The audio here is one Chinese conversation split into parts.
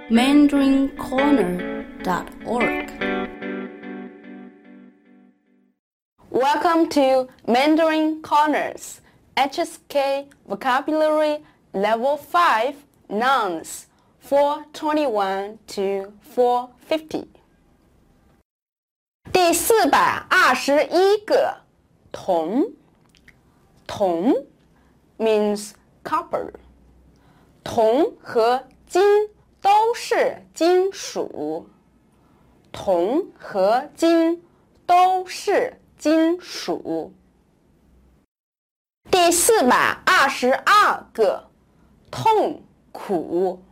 mandarincorner.org. Welcome to Mandarin Corners, HSK Vocabulary Level 5 Nouns, 421 to 450. 第421个铜 means copper. 铜和金都是金属。铜和金都是金属。第422个痛苦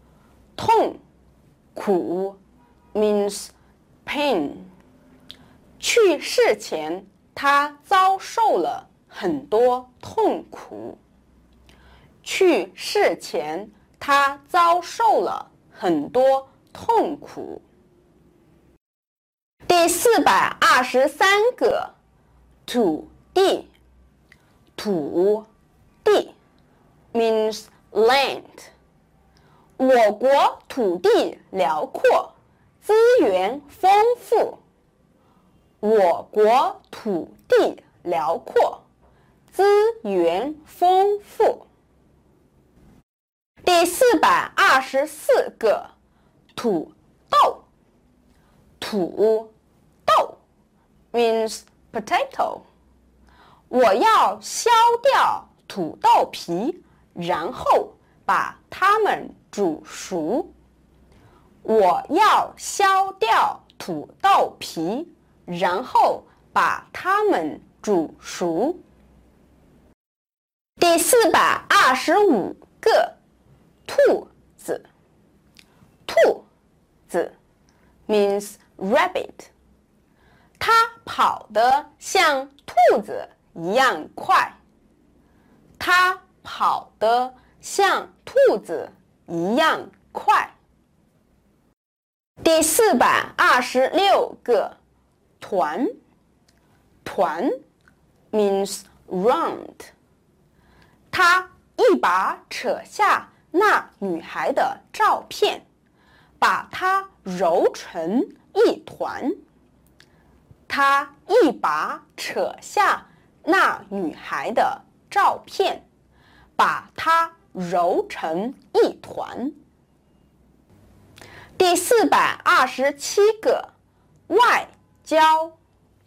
means pain. 去世前他遭受了很多痛苦。去世前他遭受了很多痛苦。第423个土地 means land. 我国土地辽阔，资源丰富。我国土地辽阔，资源丰富。第424个土豆 means potato. 我要削掉土豆皮，然后把它们煮熟。我要削掉土豆皮，然后把它们煮熟。第425个兔子 means rabbit. 它跑得像兔子一样快。它跑得像兔子一样快。第426个团 means round. 他一把扯下那女孩的照片，把它揉成一团。他一把扯下那女孩的照片，把它揉成一团。第427个外交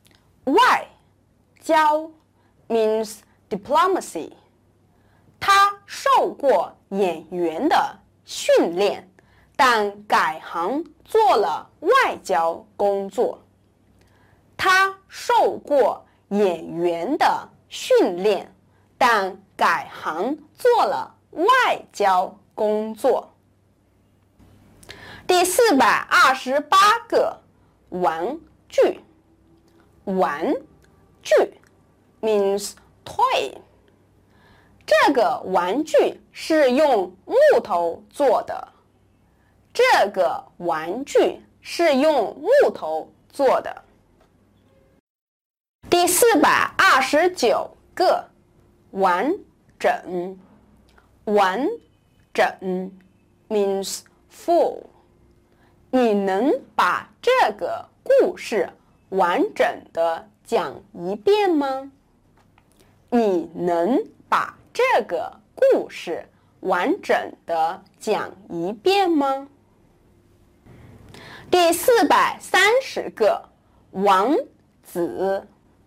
means diplomacy. 他受过演员的训练，但改行做了外交工作。他受过演员的训练，但改行做了外交工作。第428个玩具 means toy. 这个玩具是用木头做的。这个玩具是用木头做的。第429个完整 means full. 你能把这个故事完整的讲一遍吗？你能把这个故事完整的讲一遍吗？第430个王子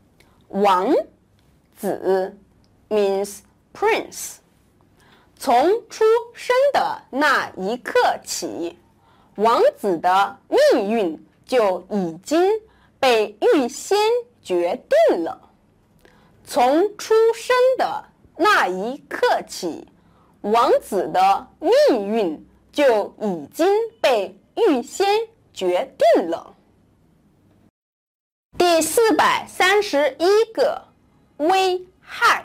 means prince. 从出生的那一刻起，王子的命运就已经被预先决定了。从出生的那一刻起，王子的命运就已经被预先决定了。第431个危害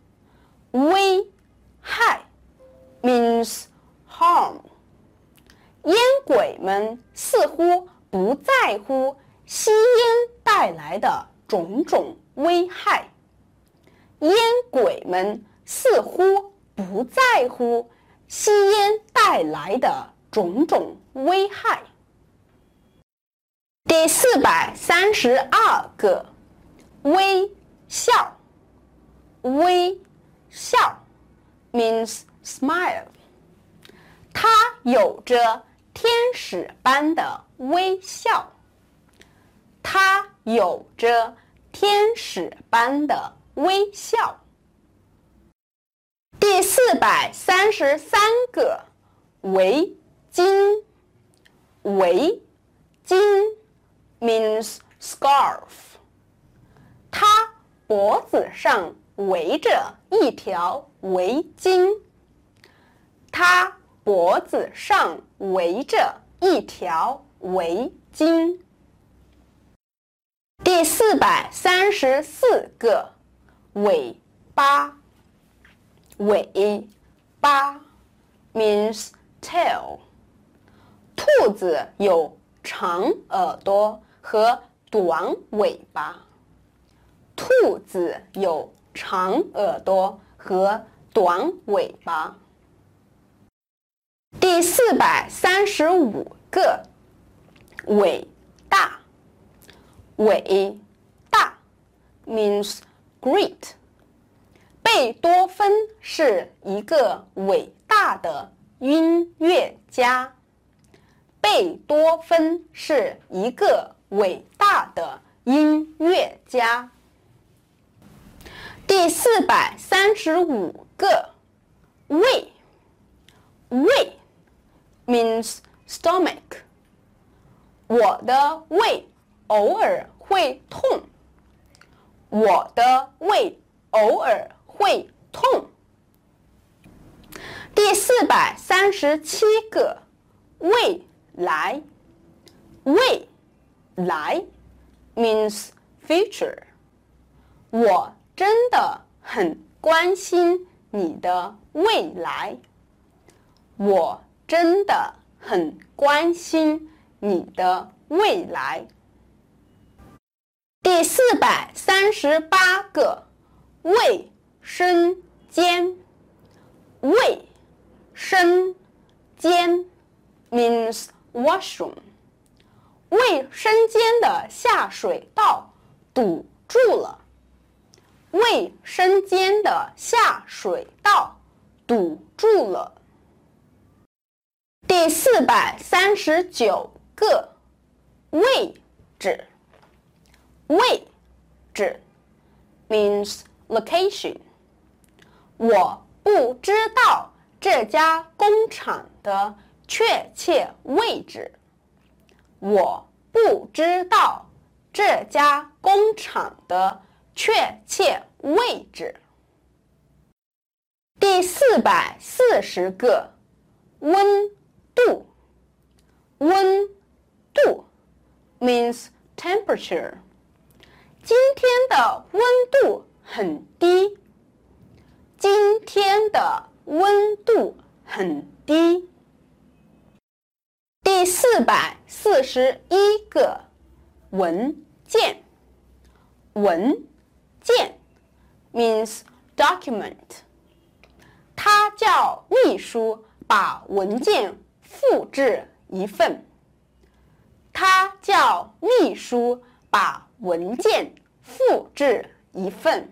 means harm. 烟鬼们似乎不在乎吸烟带来的种种危害。烟鬼们似乎不在乎吸烟带来的种种危害。第432个，微笑。微笑 means smile。它有着天使般的微笑。它有着天使般的微笑。第433个，围巾。围巾 means scarf。他脖子上围着一条围巾。他脖子上围着一条围巾。第434个，尾巴。尾巴 means tail。兔子有长耳朵和短尾巴。兔子有长耳朵和短尾巴。第435个，伟大。伟大 means great。贝多芬是一个伟大的音乐家。贝多芬是一个伟大的音乐家。第435个，胃。胃 means stomach。我的胃偶尔会痛。我的胃偶尔会痛。第437个，未来。未来 means future。我真的很关心你的未来。我真的很关心你的未来。第438个，卫生间。卫生间 means washroom。卫生间的下水道堵住了。卫生间的下水道堵住了。第439个，位置。位置 means location。我不知道这家工厂的确切位置。我不知道这家工厂的确切位置。第440个，温度。温度 means temperature。今天的温度很低。今天的温度很低。第441个，文件。文件 means document。他叫秘书把文件复制一份。他叫秘书把文件复制一份。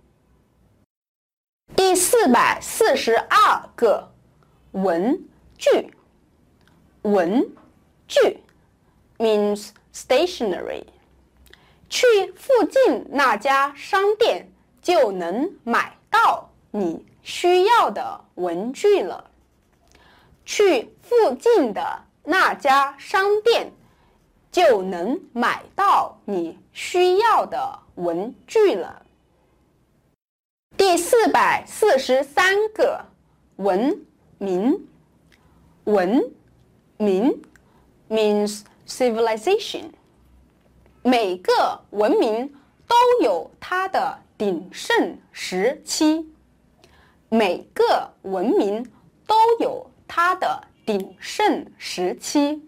第442个，文具。文具 means stationery。去附近那家商店就能买到你需要的文具了。去附近的那家商店就能买到你需要的文具了。第443个，文明。文明 means civilization。每个文明都有它的鼎盛时期。每个文明都有它的鼎盛时期。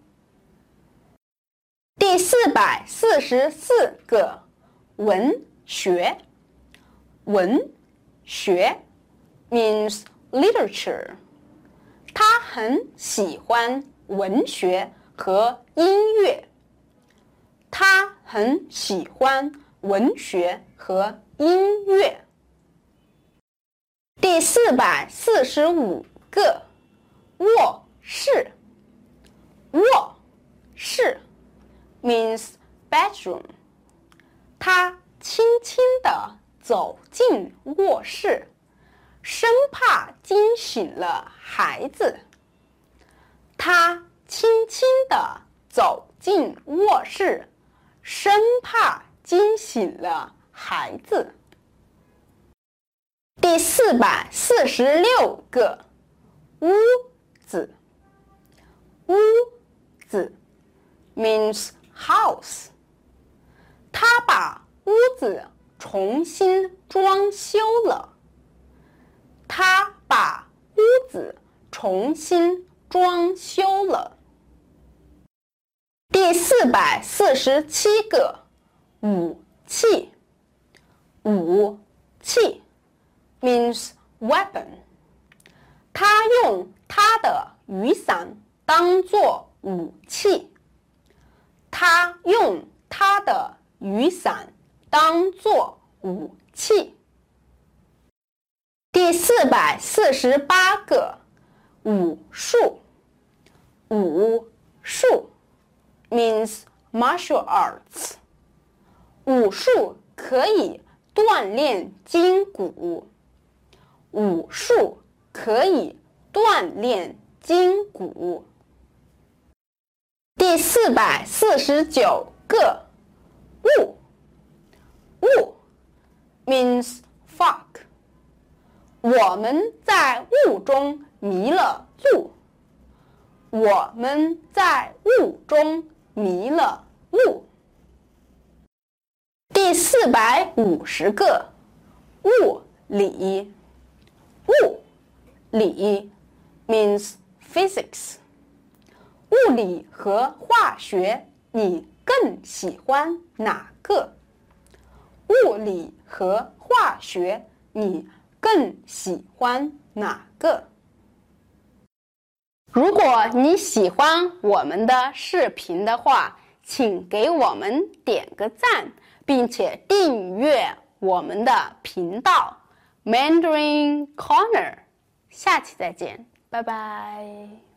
第444个，文学。文学 means literature。他很喜欢文学和音乐。他很喜欢文学和音乐。第445个，卧室。卧室 means bedroom。他轻轻地走进卧室，生怕惊醒了孩子。他轻轻地走进卧室，生怕惊醒了孩子。第446个，屋子。屋子 means house。他把屋子重新装修了。他把屋子重新装修了。第447个，武器。武器 means weapon。他用他的雨伞当作武器。他用他的雨伞当作武器。第448个，武术。武术 means martial arts。武术可以锻炼筋骨。武术可以锻炼筋骨。第449个，雾。雾 means fog。我们在雾中迷了路。我们在雾中迷了路。第450个，物理。物理 means physics。物理和化学，你更喜欢哪个？物理和化学，你更喜欢哪个？如果你喜欢我们的视频的话，请给我们点个赞，并且订阅我们的频道 Mandarin Corner。下期再见，拜拜。